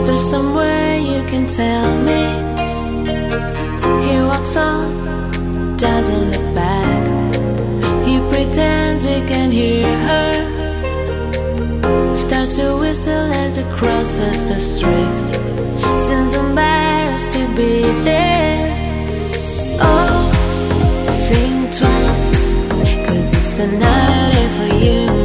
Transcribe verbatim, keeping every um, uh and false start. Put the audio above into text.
there somewhere you can tell me? He walks on, doesn't look back. He pretends he can hear her, starts to whistle as he crosses the street. Seems embarrassed to be there. Oh, think twice, 'cause it's another day for you.